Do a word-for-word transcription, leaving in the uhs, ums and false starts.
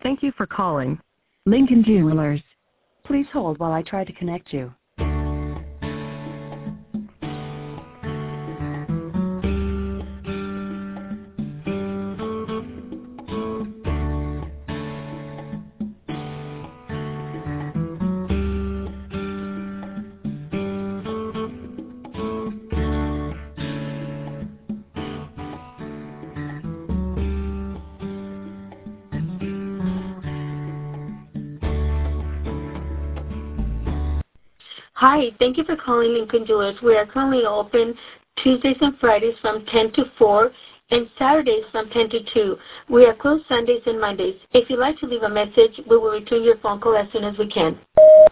Thank you for calling Lincoln Jewelers. Please hold while I try to connect you. Hi, thank you for calling Lincoln Jewelers. We are currently open Tuesdays and Fridays from ten to four and Saturdays from ten to two. We are closed Sundays and Mondays. If you'd like to leave a message, we will return your phone call as soon as we can.